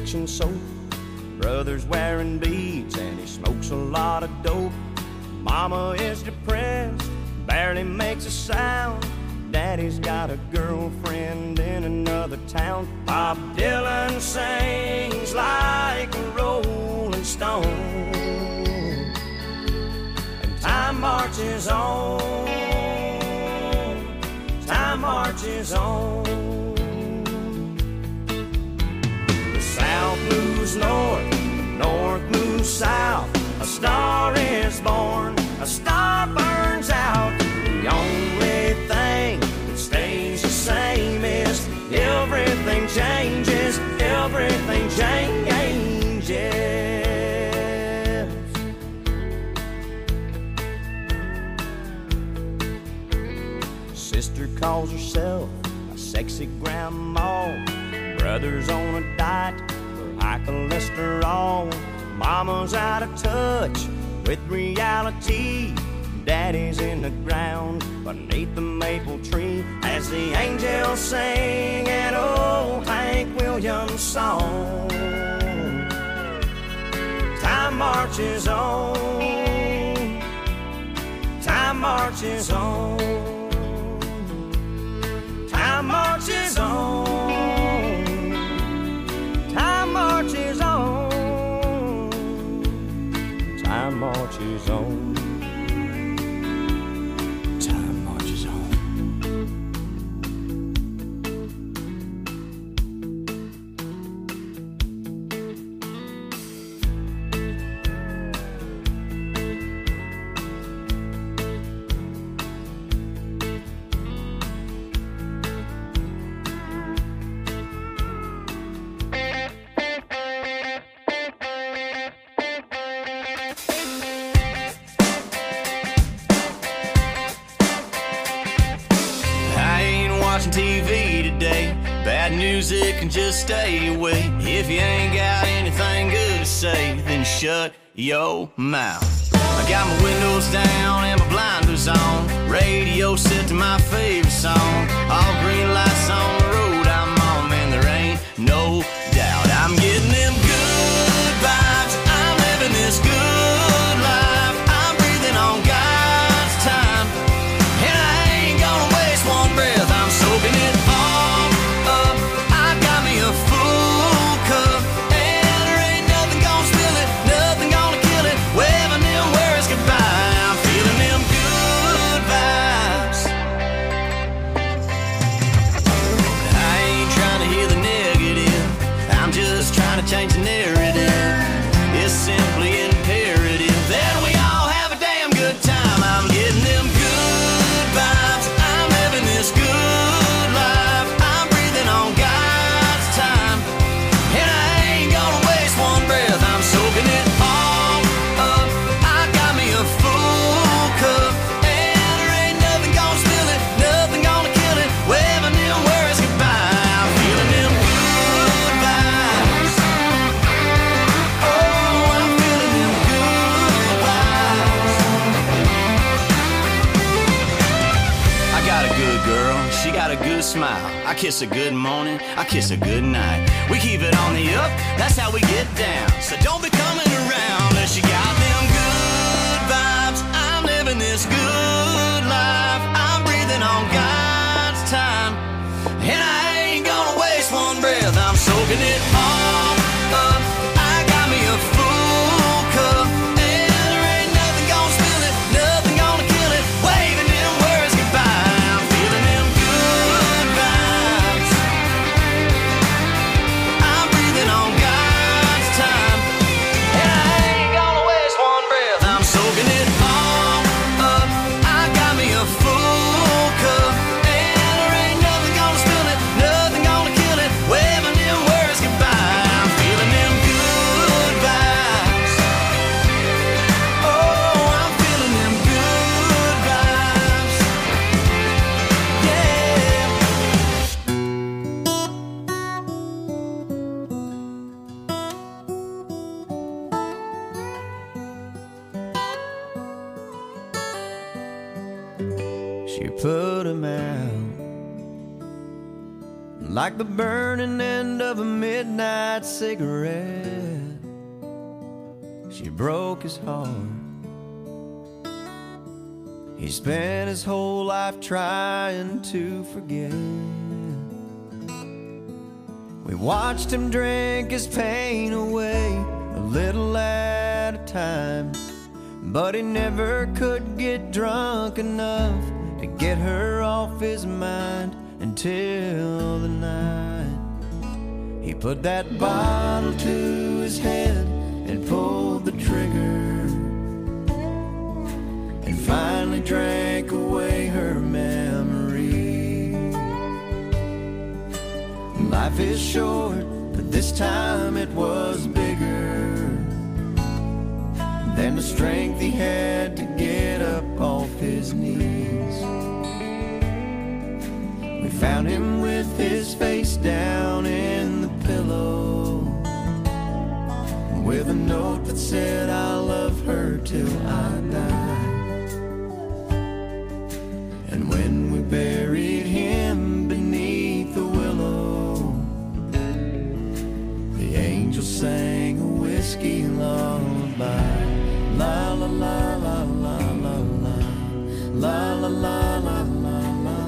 kitchen soap. Brother's wearing beads and he smokes a lot of dope. Mama is depressed, barely makes a sound. Daddy's got a girlfriend in another town. Bob Dylan sings like a rolling stone, and time marches on, time marches on. The South moves north, the North moves south. A star is born, a star burns out. The only thing that stays the same is everything changes, everything changes. Sister calls herself a sexy grandma. Brother's on a diet for high cholesterol. Mama's out of touch with reality. Daddy's in the ground beneath the maple tree as the angels sing an old Hank Williams song. Time marches on, time marches on, time marches on, time marches on, time marches on. TV today, bad music and just stay away. If you ain't got anything good to say, then shut your mouth. I got my windows down and my blinders on, radio set to my favorite song. All green lights on the road I'm on, man, there ain't no doubt I'm getting them good vibes. I'm living this good life. I'm breathing on God's time, and I ain't gonna waste one breath. I'm soaking it all up. I got me a full cup, and there ain't nothing gonna spill it, nothing gonna kill it. Waving them words goodbye. I'm feeling them good vibes. I ain't trying to hear the negative, I'm just trying to change the narrative. It's simply imperative that we all have a damn good time. I'm getting them good vibes. I'm living this good life. I'm breathing on God's time, and I ain't gonna waste one breath. I'm soaking it all up. I got me a full cup, and there ain't nothing gonna spill it, nothing gonna kill it. Waving them words goodbye. I'm feeling them good vibes. Oh, I'm feeling them good vibes. I got a good girl, she got a good smile. I kiss her good morning, I kiss her good night. We keep it on the up, that's how we get down. So don't be coming around unless you got them good vibes. I'm living this good life. I'm breathing on God's time, and I ain't gonna waste one breath. I'm soaking it all up. I got me a full cup, and there ain't nothing gonna spill it, nothing gonna kill it. Waving them words goodbye. I'm feeling them good vibes. I'm breathing on God's time, and I ain't gonna waste one breath. I'm soaking it all up. I got me a full cup, and there ain't nothing gonna spill it, nothing gonna kill it. Waving them words goodbye. I'm feeling them good vibes. Oh, I'm feeling them good vibes. Yeah. She put him out, like the burning end of a midnight cigarette. She broke his heart. He spent his whole life trying to forget. We watched him drink his pain away, a little at a time, but he never could get drunk enough to get her off his mind until the night he put that bottle to his head and pulled the trigger, and finally drank away her memory. Life is short, but this time it was bigger than the strength he had to get up off his knees. We found him with his face down in the pillow, with a note that said, "I'll love her till I die." And when we buried him beneath the willow, the angel sang a whiskey lullaby. La la la la la la la, la la la la la la,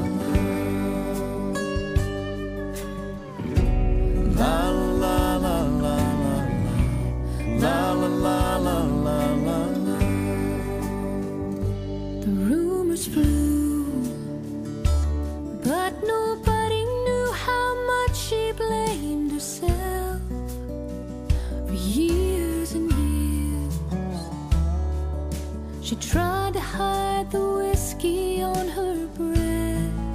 la la la la la, la la la la la la la. The rumors flew, but nobody knew how much she blamed herself for years and years. She tried to hide the whiskey on her breath.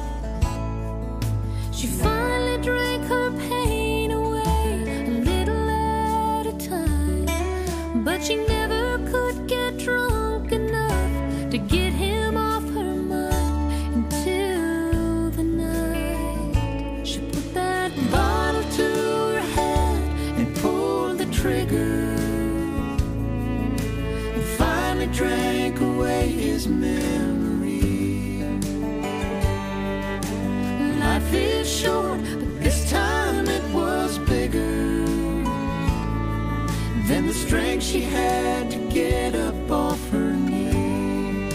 She finally drank her pain away, a little at a time, but she never could get drunk enough to get him off her mind until the night she put that bottle to her head and pulled the trigger, and finally drank away his memory. Life is short, but this time it was bigger than the strength she had to get up off her knees.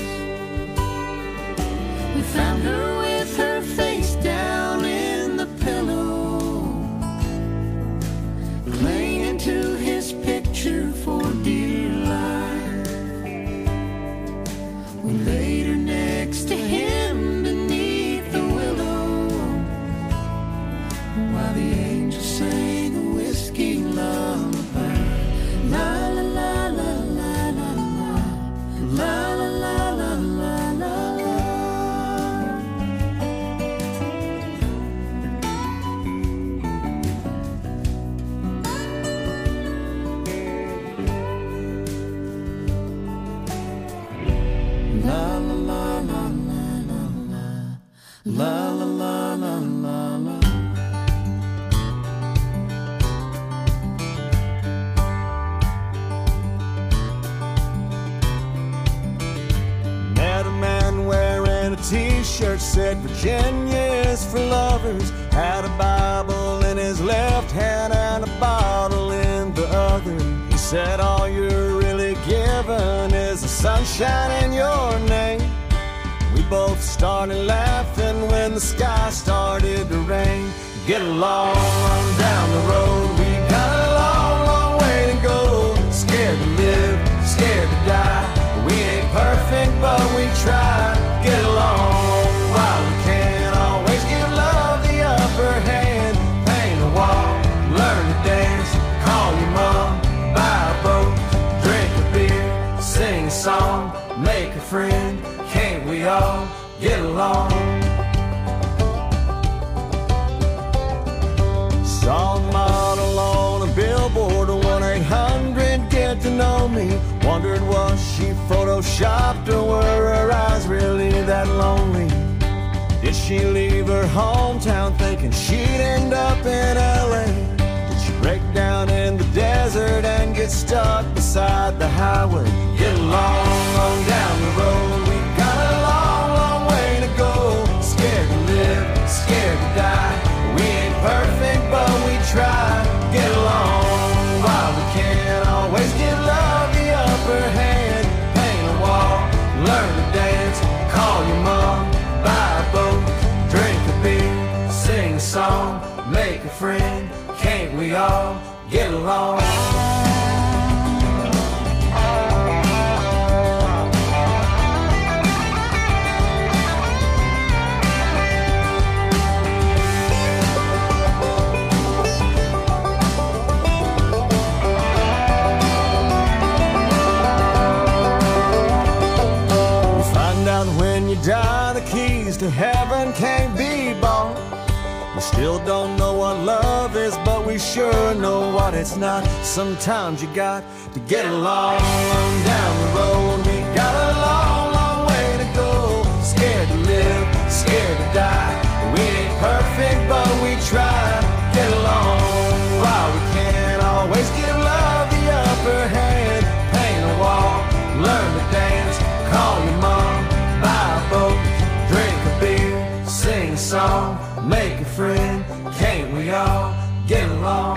We found her with her face down in the pillow, clinging to his picture for dear life. We laid her next to him beneath the willow, while the angel sang a whiskey lullaby. La la la la la la la, la la la la la la la. La la la la la la la, la la la la la la. Met a man wearing a t-shirt said Virginia's for lovers. Had a Bible in his left hand and a bottle in the other. He said all you're really given is the sunshine in your name. We both started laughing when the sky started to rain. Get along on down the road, we got a long, long way to go. Scared to live, scared to die. We ain't perfect, but we try. Get along while we can. Always give love the upper hand. Paint a wall, learn to dance. Call your mom, buy a boat, drink a beer, sing a song, make a friend. Can't we all get along? Saw a model on a billboard, 1-800-GET-TO-KNOW ME. Wondered was she photoshopped or were her eyes really that lonely? Did she leave her hometown thinking she'd end up in LA? Did she break down in the desert and get stuck beside the highway? Get along on down the road, we got a long, long way to go. Scared to live, scared to die. We all get along. When you die, the keys to heaven can't be bought. We still don't know what love is, but we sure know what it's not. Sometimes you got to get along down the road. We got a long, long way to go. Scared to live, scared to die. We ain't perfect, but we try to get along. While we can't always give love the upper hand, paint a wall, learn to dance, call your mom, buy a boat, drink a beer, sing a song, make a friend. Can't we all get along?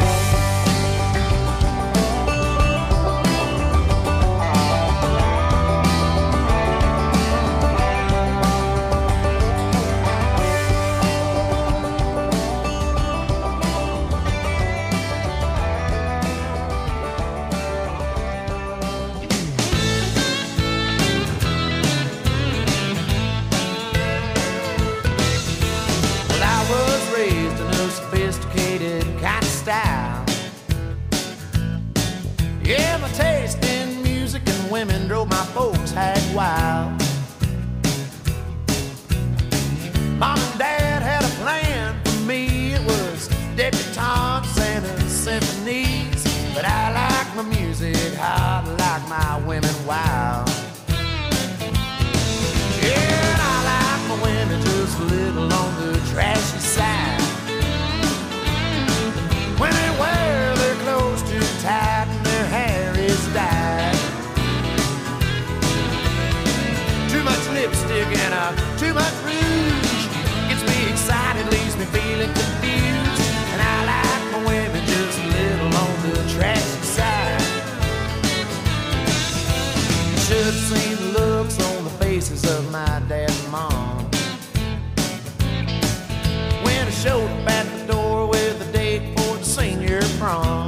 Yeah, my taste in music and women drove my folks hag wild. Mom and Dad had a plan for me. It was debutantes and symphonies. But I like my music hot, like my women wild. Yeah, and I like my women just a little on the trashy side. When they wear their clothes too tight and their hair is dyed. Too much lipstick and too much rouge gets me excited, leaves me feeling confused. And I like my women just a little on the trashy side. Should have seen the looks on the faces of my dad and mom when I showed up at the door with a date for the senior prom.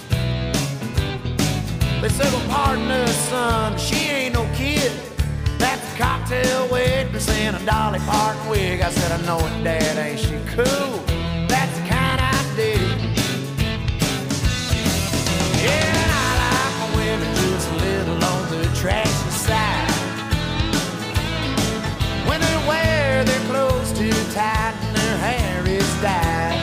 They said, well, pardon us, son, she ain't no kid. That's a cocktail waitress in a Dolly Parton wig. I said, I know it, Dad, ain't she cool? That's the kind I dig. Yeah, and I like my women just a little on the trashy side. When they wear their clothes too tight and their hair is dyed.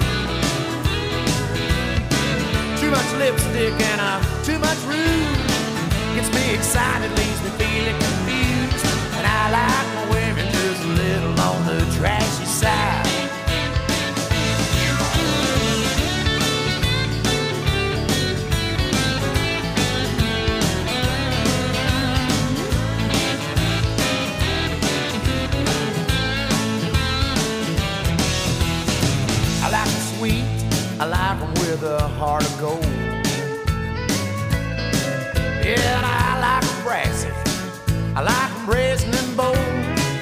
Too much lipstick and too much rouge gets me excited, leaves me feeling confused. And I like my women just a little on the trashy side. I like them sweet, I like them with a heart of gold. Yeah, and I like them brassy, I like them brazen and bold.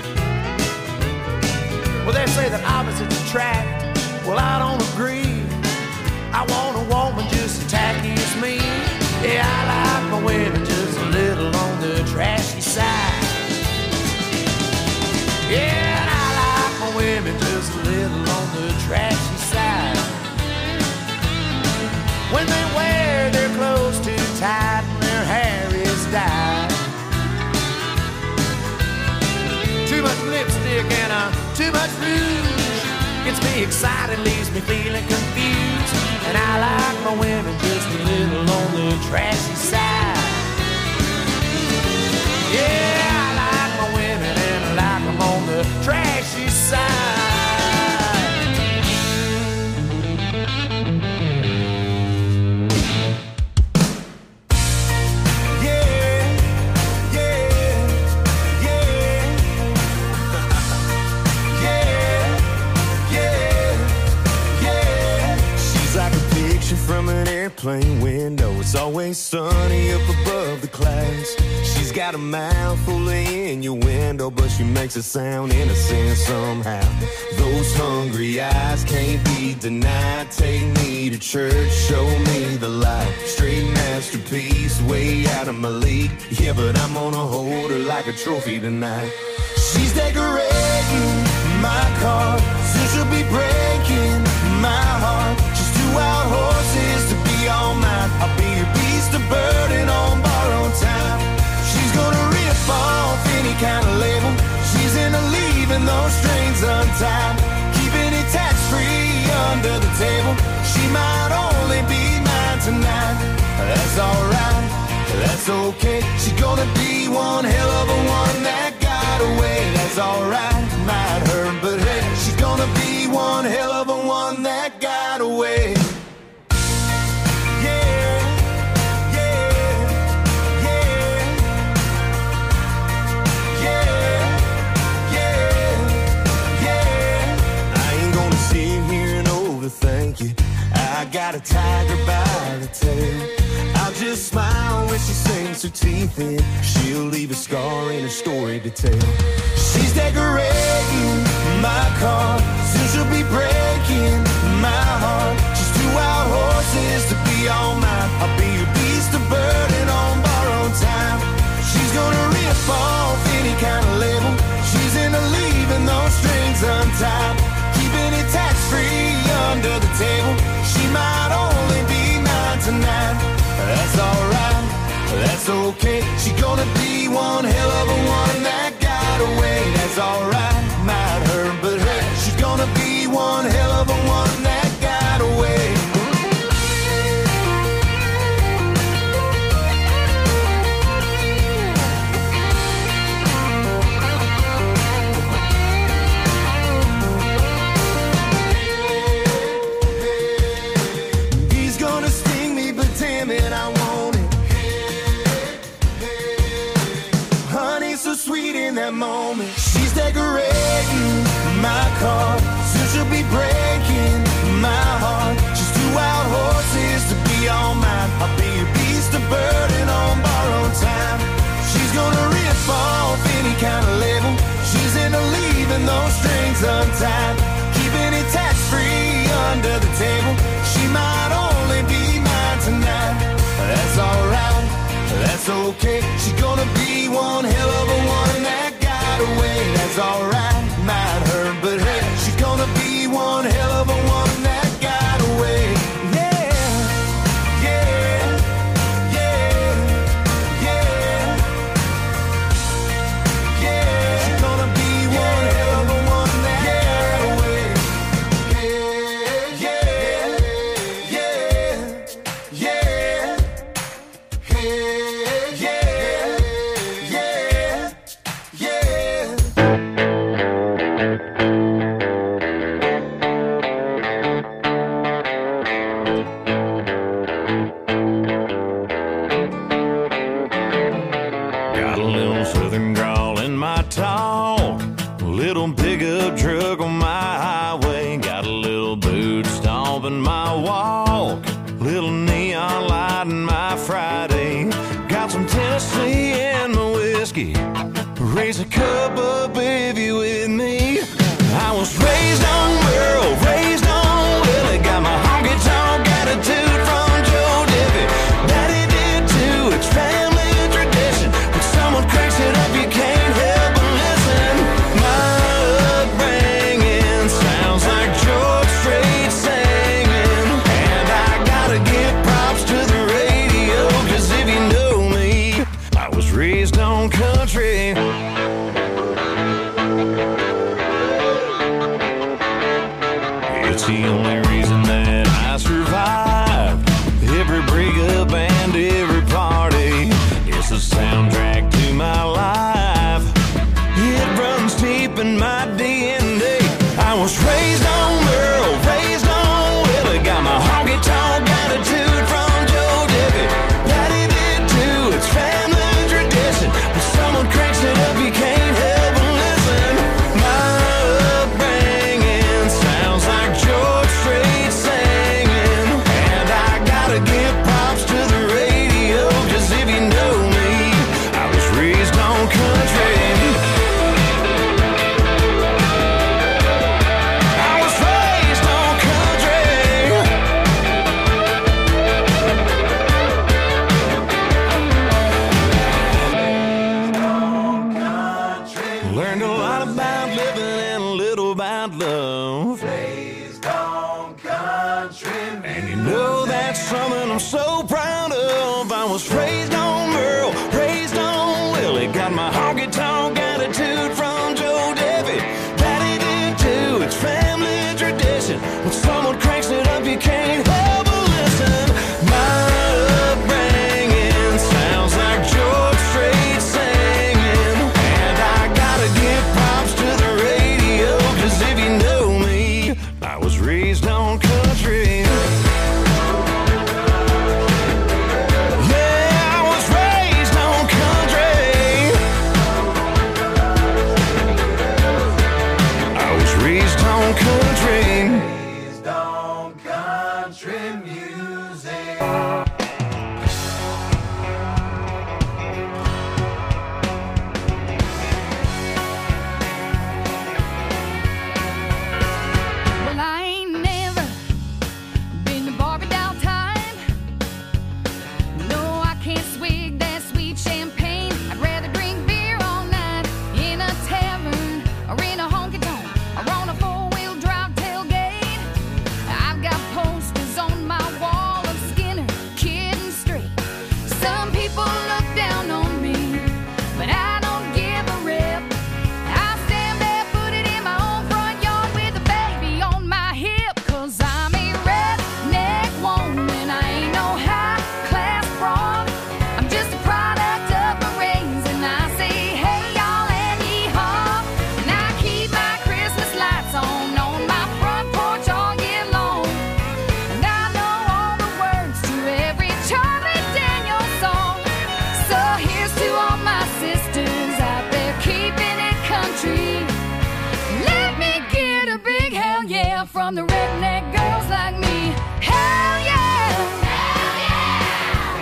Well, they say that opposites attract, well, I don't agree. I want a woman just as tacky as me. Yeah, I like my women just a little on the trashy side. Yeah, and I like my women just a little on the trashy side. When they wear their clothes too tight and their hair is dyed. Too much lipstick and too much rouge gets me excited, leaves me feeling confused. And I like my women just a little on the trashy side. Yeah, I like my women and I like them on the trashy side. From an airplane window. It's always sunny up above the clouds. She's got a mouth full of innuendo, but she makes it sound innocent somehow. Those hungry eyes can't be denied. Take me to church, show me the light. Straight masterpiece, way out of my league. Yeah, but I'm gonna hold her like a trophy tonight. She's decorating my car, soon she'll be breaking my heart. She's two wild horses to be all mine. I'll be your beast of burden on borrowed time. She's gonna rip off any kind of label. She's into leaving those strings untied, keeping it tax-free under the table. She might only be mine tonight. That's alright, that's okay. She's gonna be one hell of a one that got away. That's alright, might hurt, but hey, she's gonna be one hell of a one that got away. Thank you. I got a tiger by the tail. I'll just smile when she sinks her teeth in. She'll leave a scar in her story to tell. She's decorating my car, soon she'll be breaking my heart. She's two wild horses to be all mine. I'll be your beast of burden on borrowed time. She's gonna rip off any kind of label. She's into leaving those strings untied, keeping it tax-free under the table. She might only be mine tonight. That's alright, that's okay. She's gonna be one hell of a one that got away. That's alright, might hurt, but hey, she's gonna be one hell of a one that got away. Moment. She's decorating my car, soon she'll be breaking my heart. She's two wild horses to be all mine. I'll be your beast of burden on borrowed time. She's gonna rip off any kind of label. She's into leaving those strings untied, keeping it tax-free under the table. She might only be mine tonight. That's alright, that's okay. She's gonna be one hell of a one that away. That's alright, might hurt, but hey, she's gonna be one hell of a one that got away. Yeah, yeah, yeah, yeah, yeah. She's gonna be one hell of a one that got away. Yeah, yeah, yeah, yeah, yeah, yeah. Raise a cup up if you with me. I was raised on Merle, raised on Willie. Got my honky tonk attitude from Joe Diffie. Daddy did too, it's family tradition. When someone cranks it up, you can't help but listen. My upbringing sounds like George Strait singing. And I gotta give props to the radio, cause if you know me, I was raised on country. I'm so proud of. I was raised on Merle, raised on Willie. Got my honky-tonk attitude from Joe Debbie. Daddy did too, it's family tradition. When someone cranks it up, you can't help but listen. My upbringing sounds like George Strait singing. And I gotta give props to the radio, 'cause if you know me, I was raised on country. From the redneck girls like me, hell yeah, hell yeah.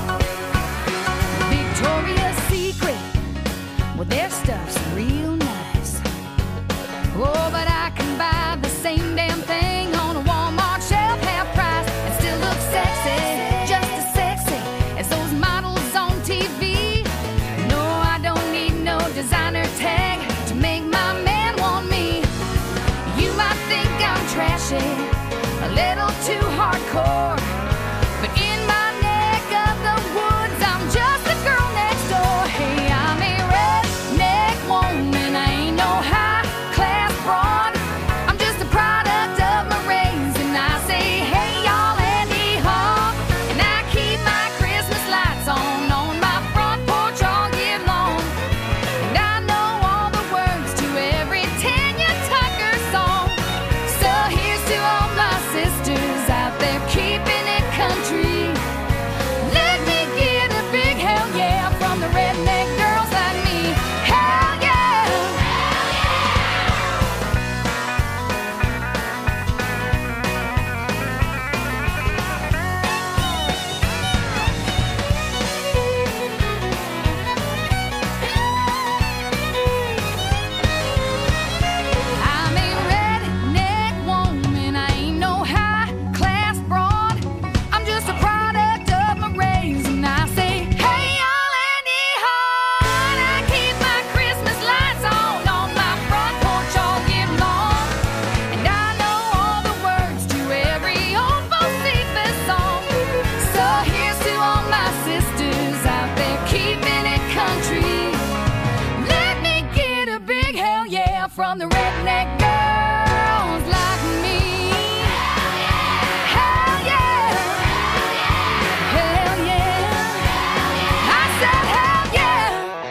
Victoria's Secret, well their stuff's real nice. Oh, but I can buy the same damn thing on a Walmart shelf, half price, and still look sexy, just as sexy as those models on TV. No, I don't need no designer tag to make my man want me. You might think I'm trashy, a little too hardcore, but in my neck of the woods, I'm just the girl next door. Hey, I'm a redneck woman, I ain't no high-class broad. I'm just a product of my rains, and I say, hey, y'all, and hee-haw. And I keep my Christmas lights on my front porch all year long. And I know all the words to every Tanya Tucker song. So here's to all my sisters out there keeping it country. Let me get a big hell yeah from the redneck girls like me. Hell yeah, hell I'm a redneck woman, I ain't no high-class broad. I'm just a product of my rays, and I say, hey, y'all, and hee-haw. And I keep my Christmas lights on my front porch all year long. And I know all the words to every old Bocephus song. So here's to all my sisters out there keeping it country. Let me get a big hell yeah from the redneck girls like me. Hell yeah, hell yeah, I said hell yeah.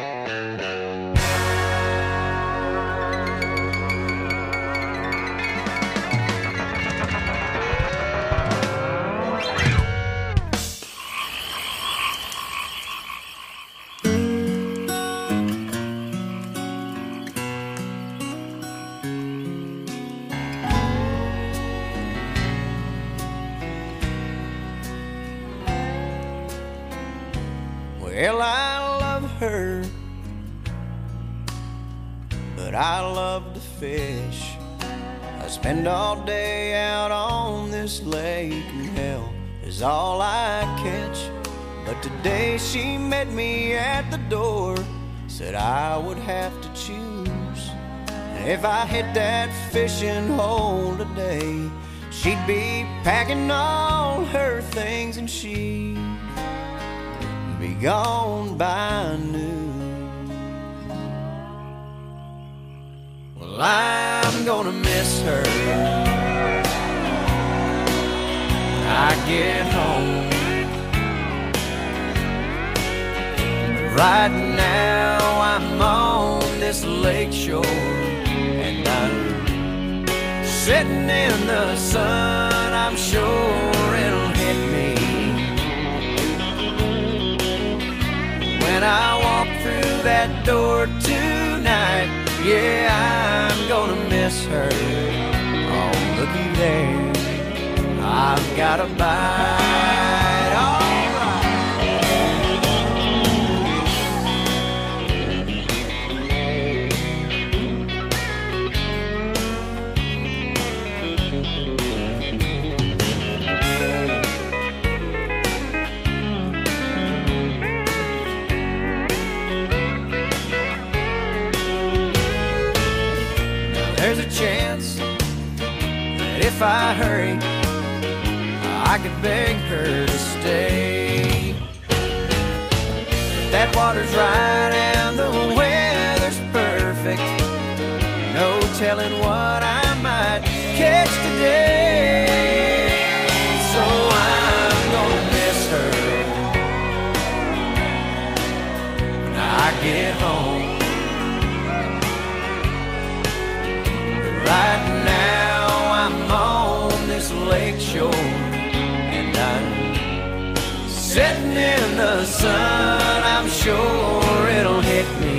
Well, I love her, but I love to fish. I spend all day out on this lake, and hell is all I catch. But today she met me at the door, said I would have to choose. And if I hit that fishing hole today, she she'd be packing all her things and she'd be gone by noon. Well, I'm gonna miss her when I get home. Right now I'm on this lake shore, and I'm sitting in the sun. I'm sure it'll hit me when I walk through that door tonight. Yeah, I'm gonna miss her. Oh, looky there, I've got a bite. Oh, there's a chance that if I hurry, I could beg her to stay. If that water's right and the weather's perfect, no telling what I might catch today. So I'm gonna miss her when I get home. Right now I'm on this lake shore, and I'm sitting in the sun. I'm sure it'll hit me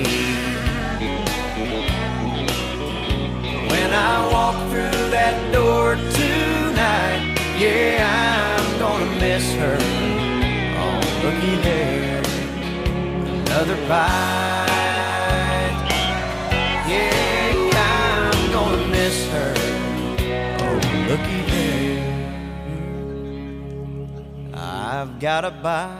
when I walk through that door tonight. Yeah, I'm gonna miss her. Oh, looky there, another bite. Yeah, I'm gonna miss her. Oh, looky there, I've got a bite.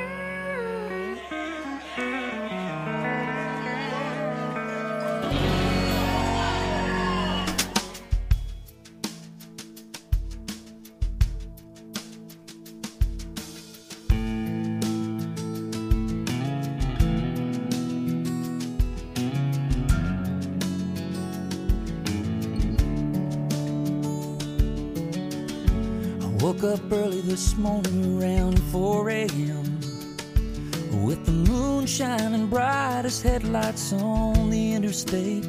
Woke up early this morning around 4 a.m. with the moon shining bright as headlights on the interstate.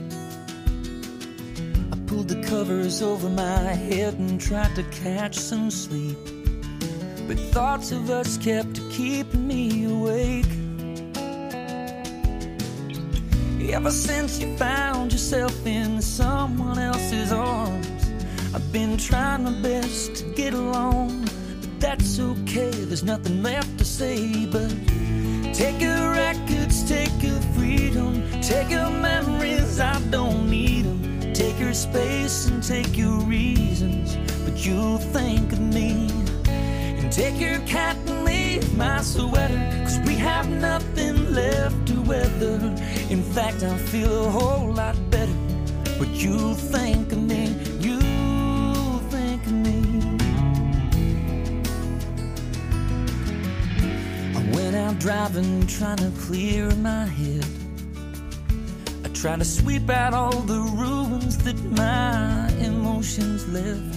I pulled the covers over my head and tried to catch some sleep, but thoughts of us kept keeping me awake. Ever since you found yourself in someone else's arms, I've been trying my best to get along, but that's okay, there's nothing left to say. But take your records, take your freedom, take your memories, I don't need them. Take your space and take your reasons, but you'll think of me. And take your cat and leave my sweater, 'cause we have nothing left to weather. In fact, I feel a whole lot better, but you'll think of me. I'm driving, trying to clear my head. I try to sweep out all the ruins that my emotions left.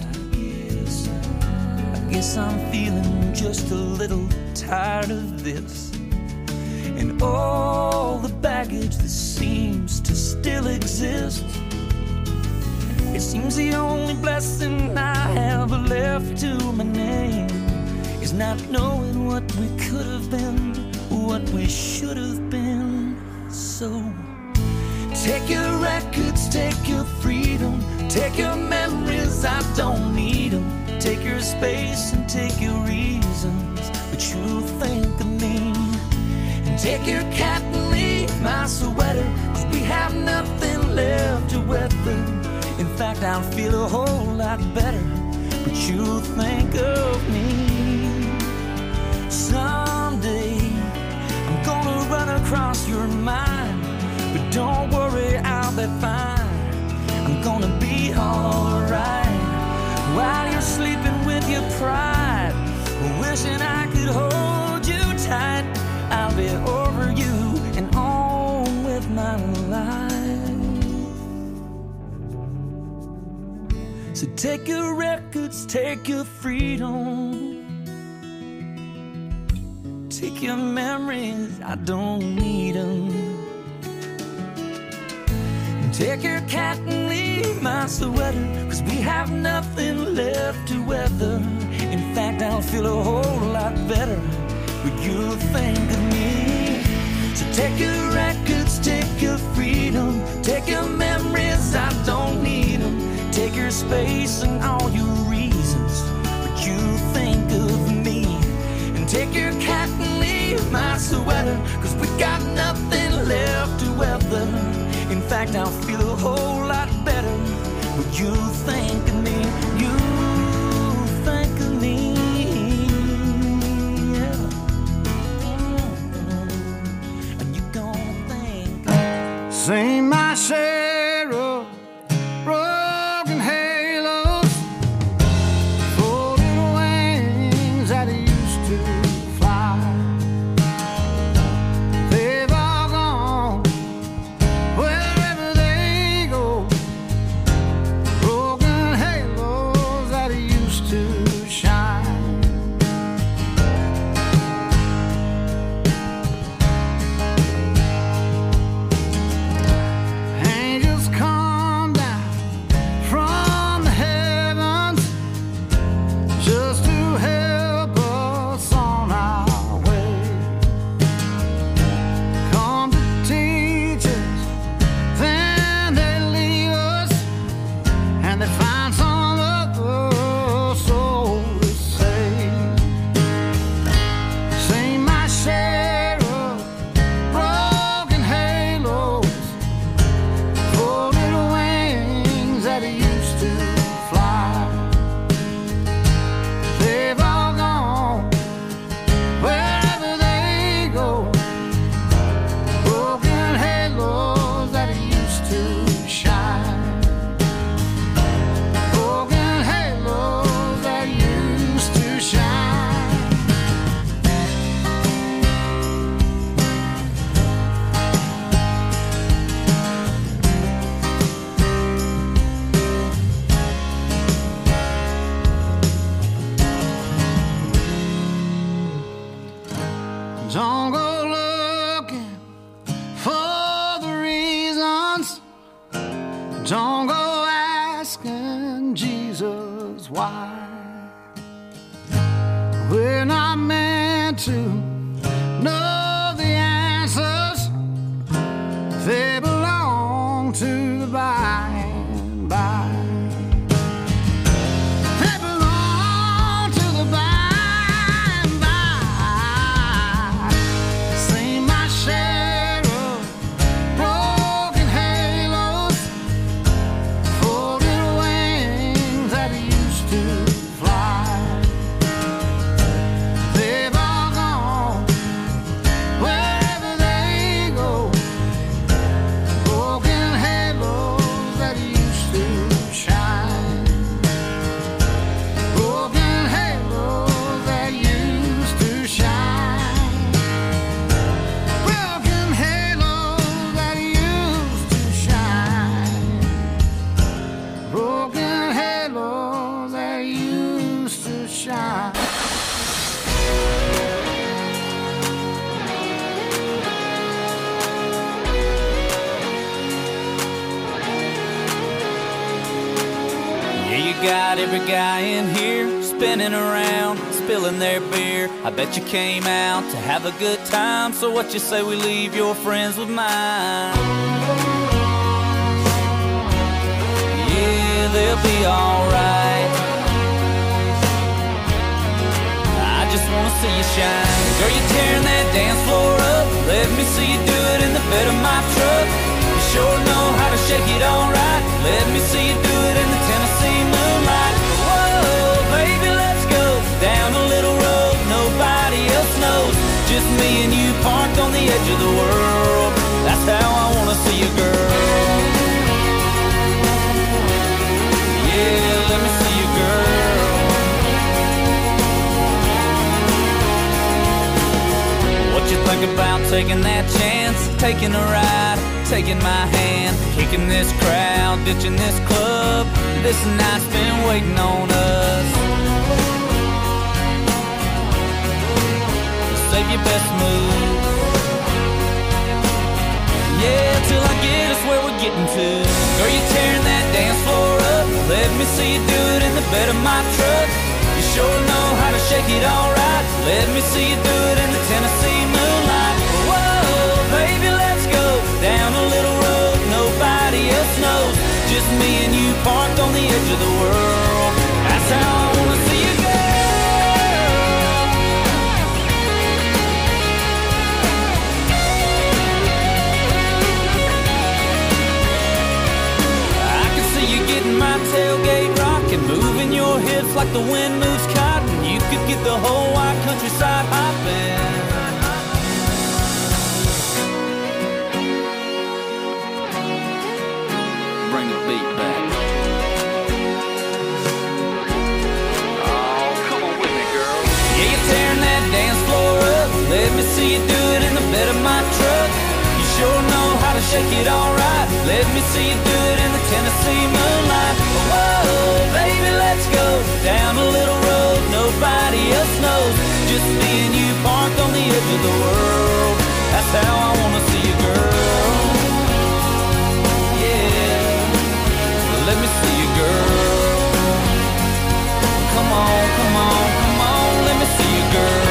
I guess I'm feeling just a little tired of this, and all the baggage that seems to still exist. It seems the only blessing I have left to my name is not knowing what we could have been, what we should have been. So take your records, take your freedom, take your memories, I don't need them. Take your space and take your reasons, but you'll think of me. And take your cat and leave my sweater, 'cause we have nothing left to weather. In fact, I'll feel a whole lot better, but you'll think of me. Someday I'm gonna run across your mind, but don't worry, I'll be fine. I'm gonna be alright while you're sleeping. wishing I could hold you tight. I'll be over you and on with my life. So take your records, take your freedom, take your memories, I don't need them. Take your cat and leave my sweater, 'cause we have nothing left to weather. In fact, I'll feel a whole lot better when you think of me. So take your records, take your freedom, take your memories, I don't need them. Take your space and all your reasons, but you think of me. And take your cat and leave my sweater, 'cause we got nothing left to weather. In fact, I'll feel a whole lot better when you think of me. You think of me, yeah. And you're gonna think of Sing my share of broken halos, folded wings that used to fly. They've all gone wherever they go. Broken halos that used to shine. Angels come down from the heavens just to help us on our way. Come to teach us, then they leave us, and they find some other soul to save. Sing my share of broken halos, folded wings that used to fly. They've all gone wherever they go. Broken halos that used to shine. Broken halos that used to shine. Don't go looking for the reasons. Don't go asking Jesus why. We're not meant to know the answers. They belong to the by and by. They belong to the by and by. Sing my share of broken halos, folded wings that used to fly. They've all gone wherever they go. Broken halos that used to shine. Broken halos that used to shine. Broken halos that used to shine. Broken halos that used to shine. Yeah, you got every guy in here spinning around, spilling their beer. I bet you came out to have a good time. So what you say we leave your friends with mine? Yeah, they'll be alright. I just wanna see you shine. Girl, you tearing that dance floor up. Let me see you do it in the bed of my truck. You sure know how to shake it all right. Let me see you do it in the Tennessee moonlight. Whoa, baby, let's go down a little road nobody else knows. Just me and you parked on the edge of the world. That's how I wanna see you, girl. Yeah, let me see you, girl. taking that chance, taking a ride, taking my hand, kicking this crowd, ditching this club. This night's been waiting on us. Save your best move. Yeah, till I get us where we're getting to. Girl, you're tearing that dance floor up. Let me see you do it in the bed of my truck. You sure know how to shake it all right. Let me see you do it in the Tennessee moonlight. Whoa, baby, let's go down a little road nobody else knows. Just me and you parked on the edge of the world. That's how I wanna see you go. I can see you getting my tailgate rocking, moving your hips like the wind moves cotton. You could get the whole wide countryside hopping. Bring the beat back. Oh, come on with me, girl. Yeah, you're tearing that dance floor up. Let me see you do it in the bed of my truck. You sure know how to shake it all right. Let me see you do it in the Tennessee moonlight. Whoa, baby, let's go down a little road nobody else knows. Just me and you parked on the edge of the world. That's how I wanna see you, girl. Yeah, let me see you, girl. Come on, come on, come on, let me see you, girl.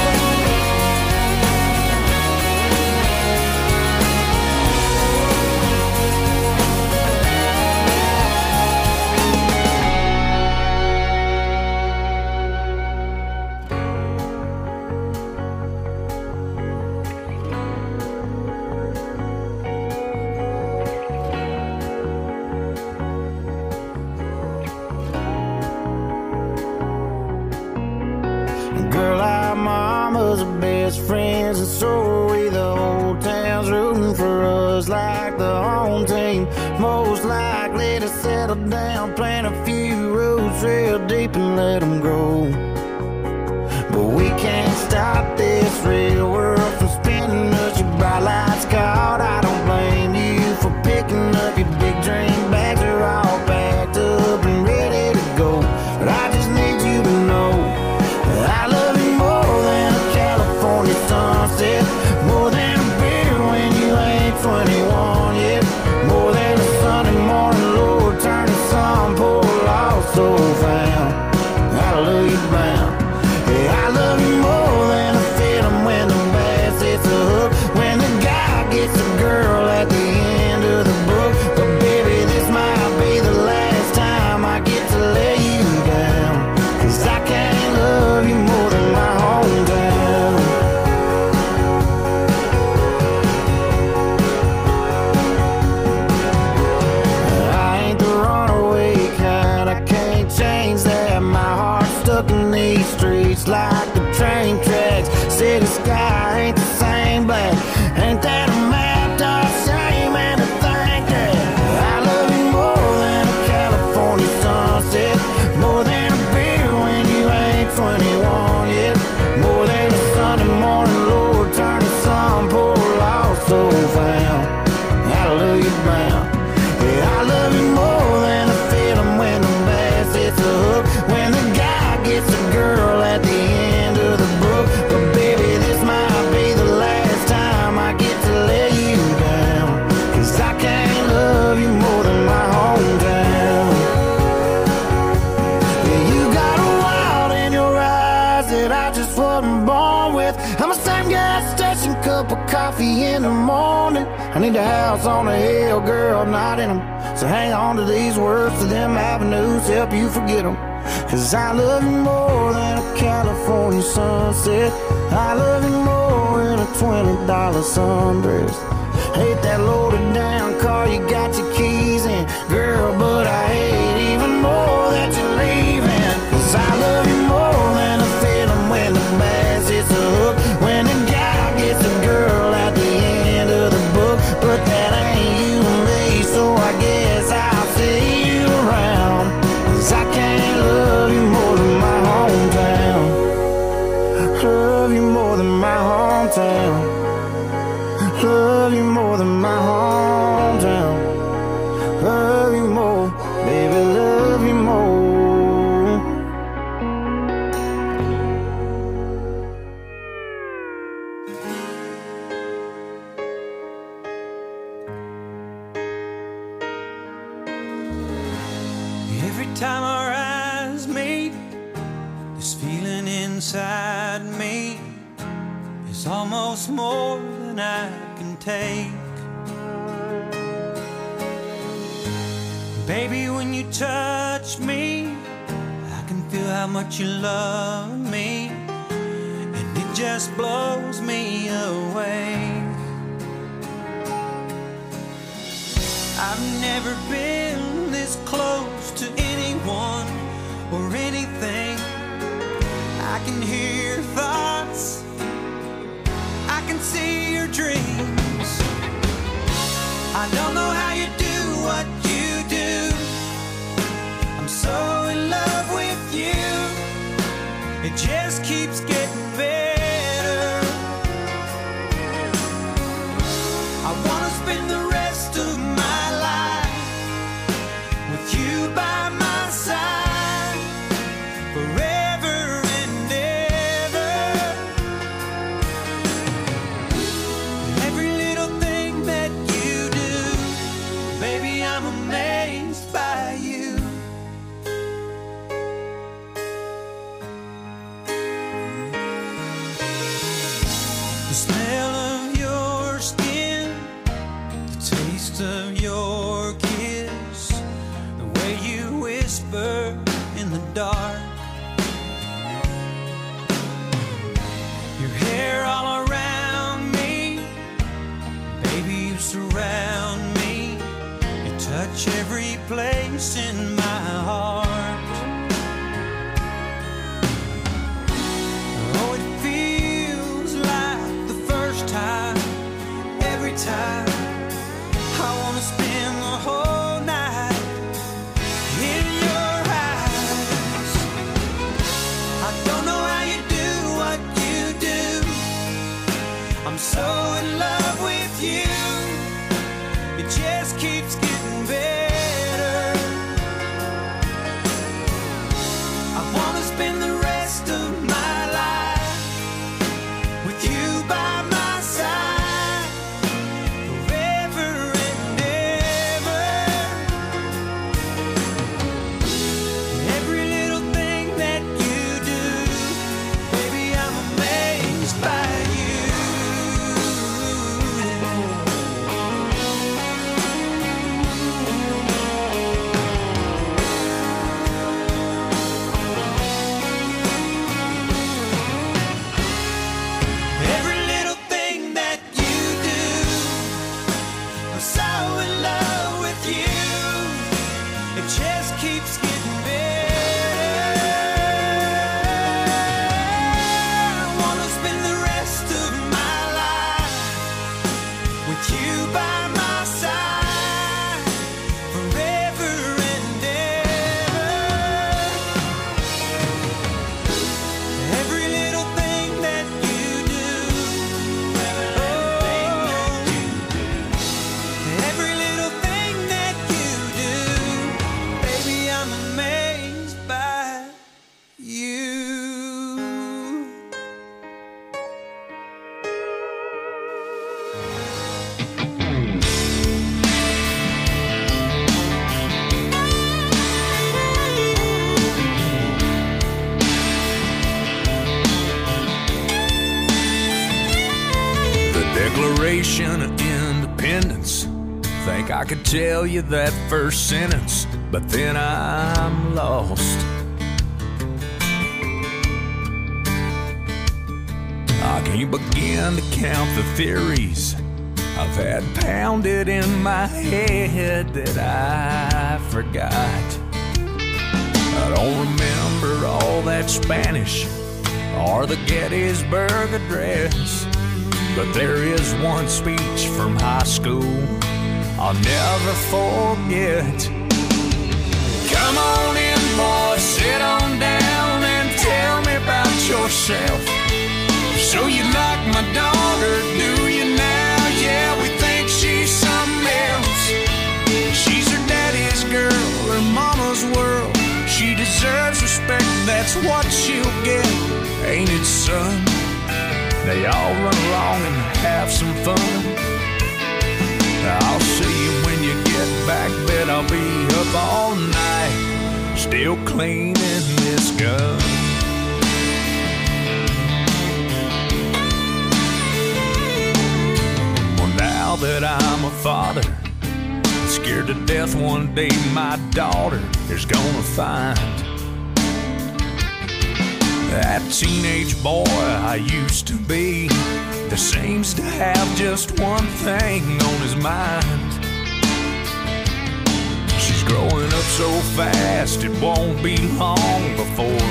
Girl, our mamas are best friends, and so are we. The whole town's rooting for us like the home team. Most likely to settle down, plant a few roots real deep and let them grow. But we can't stop this real world from spinning us. Your bright lights caught, I don't blame you for picking up. Your big dream bags are all packed up and ready to go. But I just need you to know I love you more than a California sunset, more than a beer when you ain't 21 yet, more than a Sunday morning Lord turning some poor lost soul found. Hallelujah bound. Yeah, I love you more than a feeling when the bass hits a hook, when the guy gets a girl at the end of the book. But baby, this might be the last time I get to lay you down, 'cause I can't love you more than my hometown. I ain't the runaway kind, I can't change that. My heart's stuck in these streets like the train tracks. City sky ain't the same black. Ain't that a map dog shame and to think that I love you more than a California sunset, more than a beer when you ain't 21 yet, more than a Sunday morning Lord turning some poor lost soul found. Hallelujah bound. Yeah, I love you more than a feeling when the bass hits a hook, when the guy gets a girl at the end of the book. But baby, this might be the last time I get to lay you down, 'cause I can't love you more than my hometown. Yeah, you got a wild in your eyes that I just wasn't born with. I'm a same gas station, cup of coffee in the morning. I need a house on a hill, girl, not in them. So hang on to these words, to them avenues, help you forget them. 'Cause I love you more than a California sunset. I love you more than a $20 sundress. Hate that loaded down car you got your keys in, girl, but I hate even more that you're leaving. 'Cause I love you more than a feeling when the bass hits a hook, when the guy gets a girl at the end of the book. But that ain't you and me, so I guess I'll see you around, 'cause I can't love you more than my hometown. Love you more than my hometown. Love you more than my hometown. Love you more, baby, love you more. Every time our eyes meet, this feeling inside me is almost more than I can take. Baby, when you touch me, I can feel how much you love me, and it just blows me away. I've never been this close to anyone or anything. I can hear your thoughts, I can see your dreams. I don't know how you do what you do. I'm so in love with you. It just keeps getting better. I wanna spend the rest of my life with you by my side, forever and ever. Every little thing that you do, baby, I'm amazed by you. The smell of your skin, the taste of your kiss, the way you whisper in the dark, your hair all around me, baby, you surround me, you touch every place in my heart. Oh, it feels like the first time, every time. I wanna spend the whole night in your eyes. I don't know how you do what you do. I'm so in love with you. It just keeps getting better. I wanna spend the rest of my life with you by my side, forever and ever. Every little thing that you do, baby, I'm amazed by you. Every little thing that you do, I'm so in love with you. It just keeps getting better. I wanna spend the rest of my life with you by my side, forever and ever. Every little thing that you do, every little thing that you do, baby, I'm amazed by you. The Declaration of Independence. Think I could tell you that first sentence, but then I'm lost. I can't begin to count the theories I've had pounded in my head that I forgot. I don't remember all that Spanish or the Gettysburg Address, but there is one speech from high school I'll never forget. Come on in, boy, sit on down and tell me about yourself. So you like my daughter, do you now? that's what you'll get, ain't it, son? They all run along and have some fun. I'll see you when you get back, bet I'll be up all night, still cleaning this gun. Well, now that I'm a father, scared to death one day my daughter is gonna find that teenage boy I used to be that seems to have just one thing on his mind. She's growing up so fast it won't be long before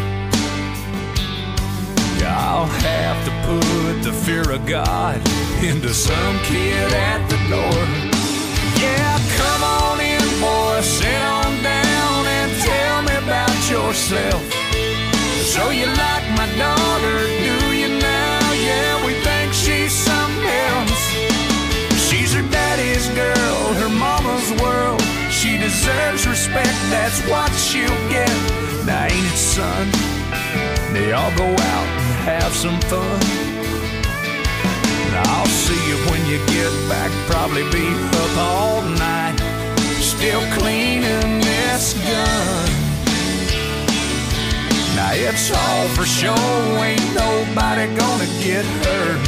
I'll have to put the fear of God into some kid at the door. Yeah, come on in, boy, sit on down and tell me about yourself. So you like my daughter, do you now? Yeah, we think she's something else. She's her daddy's girl, her mama's world. She deserves respect, that's what she'll get. Now ain't it, son? They all go out and have some fun. Now I'll see you when you get back, probably be up all night, still cleaning this gun. Now it's all for show, ain't nobody gonna get hurt.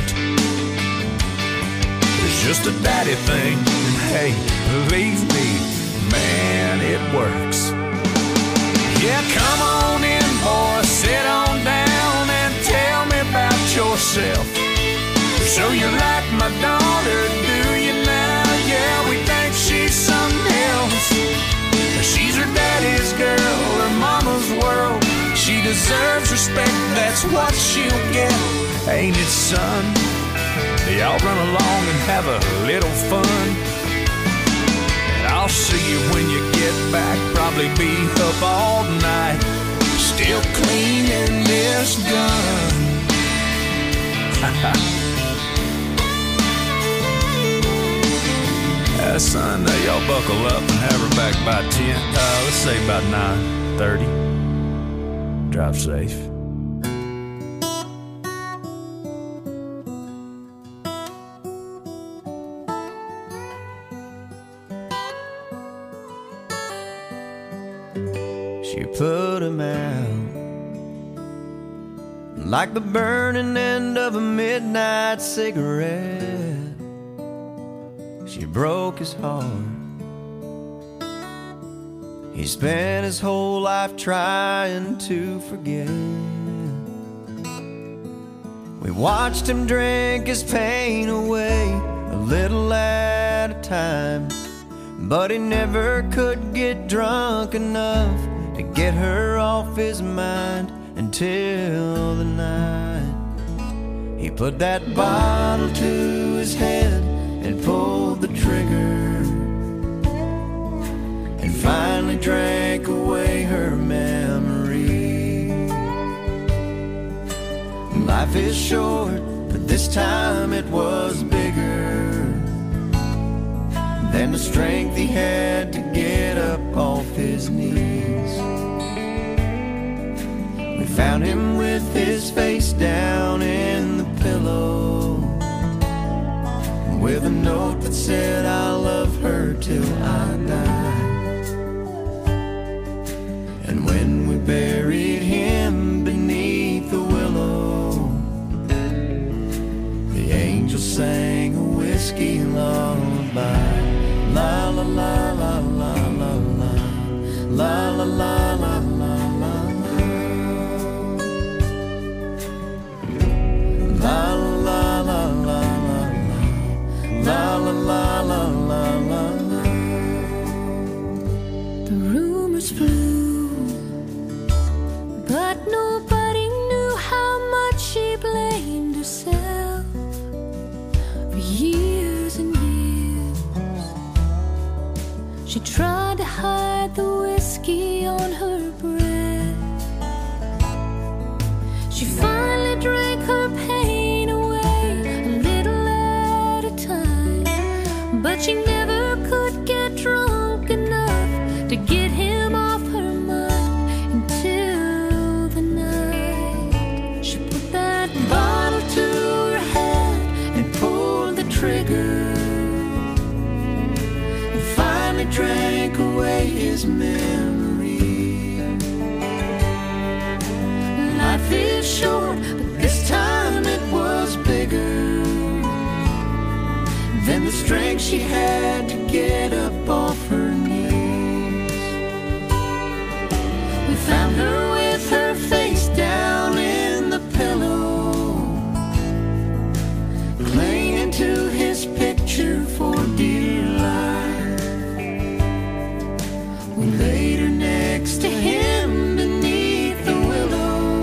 It's just a daddy thing, and hey, believe me, man, it works. Yeah, come on in, boy, sit on down and tell me about yourself. So you like my daughter, do you now? Yeah, we think she's something else. She's her daddy's girl, her mama's world. She deserves respect, that's what she'll get, ain't it, son? They all run along and have a little fun. And I'll see you when you get back, probably be up all night, still cleaning this gun. Son, now y'all buckle up and have her back by 10, let's say about 9:30. Drive safe. She put him out like the burning end of a midnight cigarette. She broke his heart. He spent his whole life trying to forget. We watched him drink his pain away, a little at a time, but he never could get drunk enough to get her off his mind until the night he put that bottle to his head and pulled the trigger, and finally drank away her memory. Life is short, but this time it was bigger than the strength he had to get up off his knees. We found him with his face down in the pillow, with a note that said, I love her till I die. And when we buried him beneath the willow, the angel sang a whiskey lullaby. La la la la la la la, la la la la la la, la la la la. La la la la la la la. The rumors flew, but nobody knew how much she blamed herself for years and years. She tried to hide the whiskey on her breath. She finally drank her pain away, a little at a time, but she never could get drunk enough to get him off her mind until his memory. Life is short, but this time it was bigger than the strength she had to get up off her knees. We found her with her face down in the pillow, clinging to his picture for dear life. We laid her next to him beneath the willow,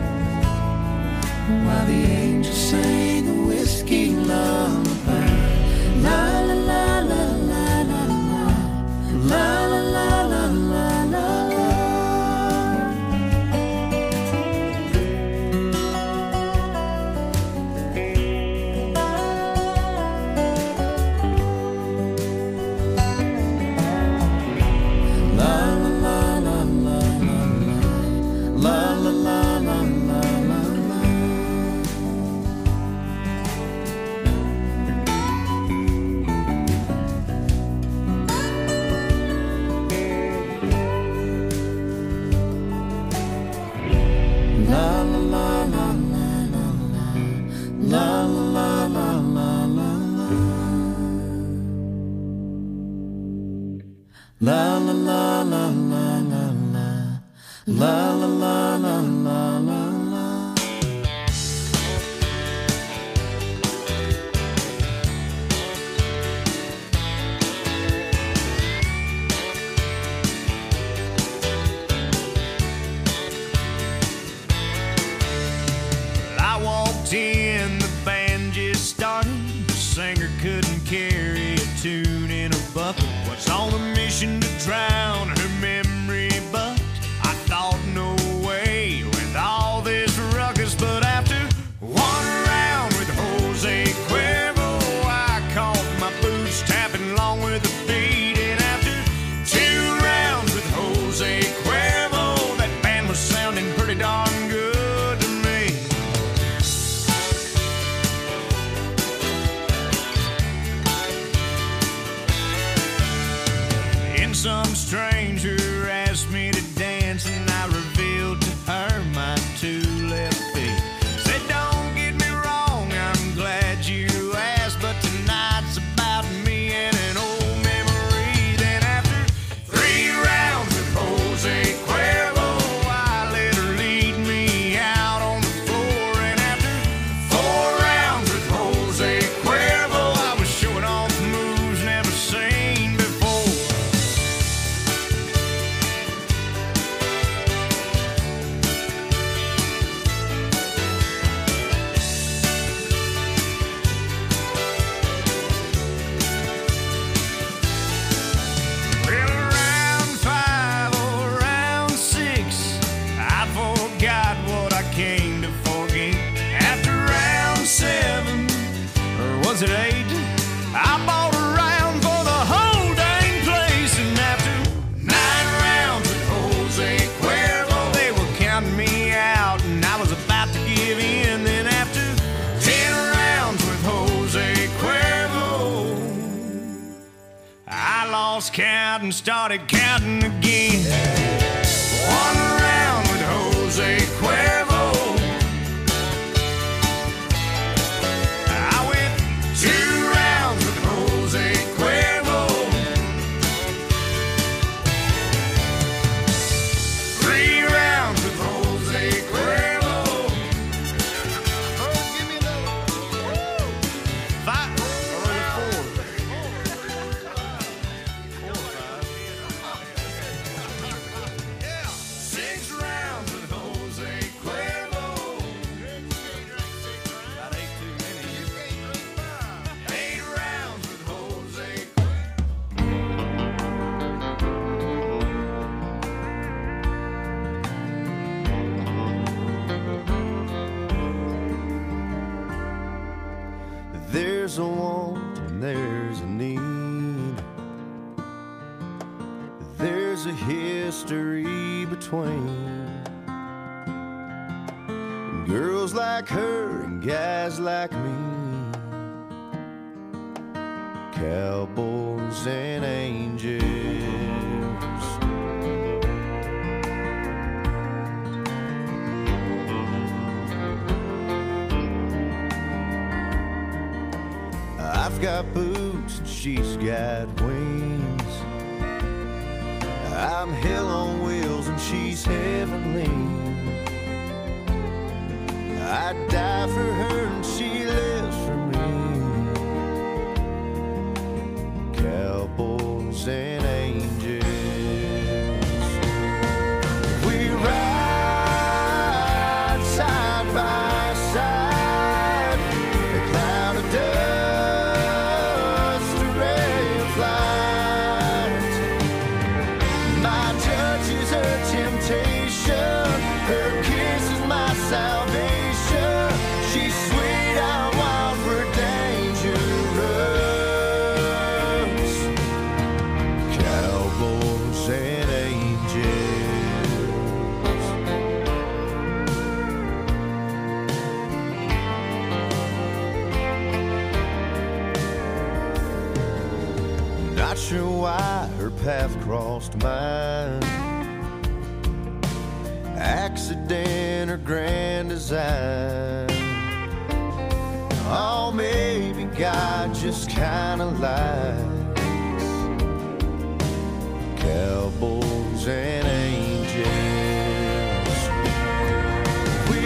while the angels sang a whiskey lullaby. La la la la la la la la la la la la la. La la la la la la la la la la la la la. I walked in, the band just started. The singer couldn't carry a tune in a bucket. Was on a mission to drown her memory, but I thought no way with all this ruckus. But after one round with Jose Cuervo, I caught my boots tapping along with the beat. And after 2 rounds with Jose Cuervo, that band was sounding pretty darn good to me. Some stranger asked me to dance, and I revealed to her my 2 left feet. Said, don't get me wrong, I'm glad you asked, but tonight's about me and an old memory. Then after 3 rounds with Jose Cuervo, I let her lead me out on the floor. And after 4 rounds with Jose Cuervo, I was showing off moves never seen before. Was it 8? I bought a round for the whole dang place. And after 9 rounds with Jose Cuervo, they were counting me out, and I was about to give in. Then after 10 rounds with Jose Cuervo, I lost count and started counting again. 1 round with Jose Cuervo, 2 rounds with Jose Cuervo, 3 rounds with Jose Cuervo. Oh, give me another. 5 or 4. 5. Yeah. 6 rounds with Jose Cuervo. That ain't too many. 8 rounds with Jose There's a want and there's a need. There's a history between girls like her and guys like me, cowboys and angels. I've got boots and she's got wings. I'm hell on wheels and she's heavenly. I'd die for her and she lives for me. Cowboys and angels, we ride side by side. A cloud of dust, a ray of light. My touch is her temptation, her kiss is my salvation. She's sweet, I'm wild, we're dangerous. Cowboys and angels. Not sure why her path crossed mine. Accident or grand design. Oh, maybe God just kinda lies. Cowboys and angels, we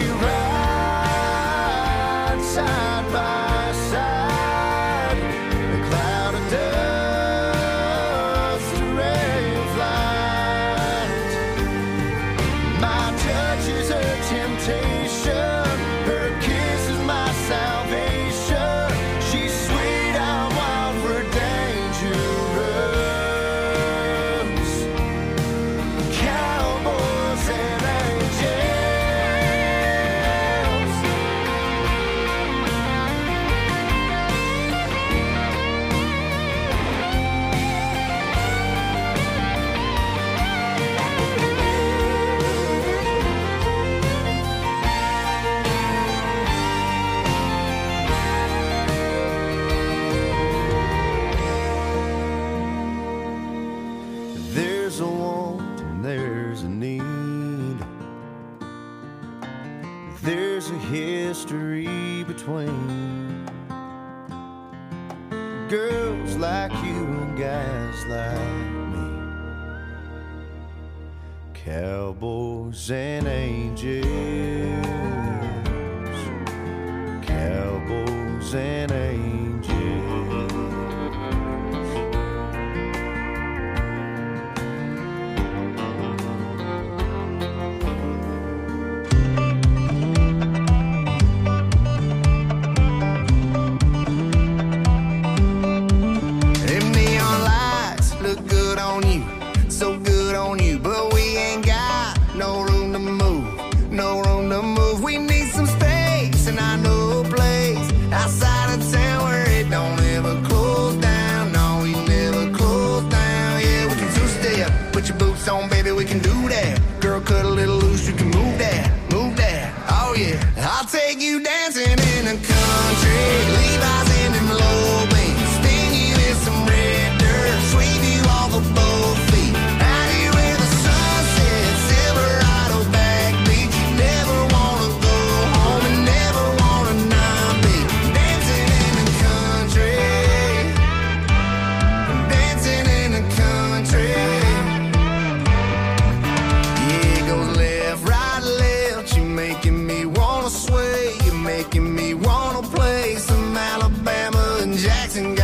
ride side by side. A cloud of dust, a ray of light. My touch is her temptation, her kiss is my salvation. She's sweet, I'm wild, we're dangerous. Cowboys and angels. There's a want and there's a need. There's a history between girls like you and guys like me. Cowboys and angels. Cowboys and angels. Them neon lights look good on you, so good on you. But we ain't got no room to move, no room to move. We need some space, and I know a place outside of town where it don't ever close down. No, we never close down. Yeah, we can two-step, put your boots on, baby, we can do that. Girl, cut a little loose, you can move that, move that. Oh yeah, I'll take you dancing in the country, Levi's in them low beams, spin you in some red dirt, sweep you off of both feet. Out here where the sun sets, Silverado backbeat. You never wanna go home and never wanna not be dancing in the country, dancing in the country. Yeah, it goes left, right, left. You're making me wanna sway. You're making me wanna play some Alabama and Jackson.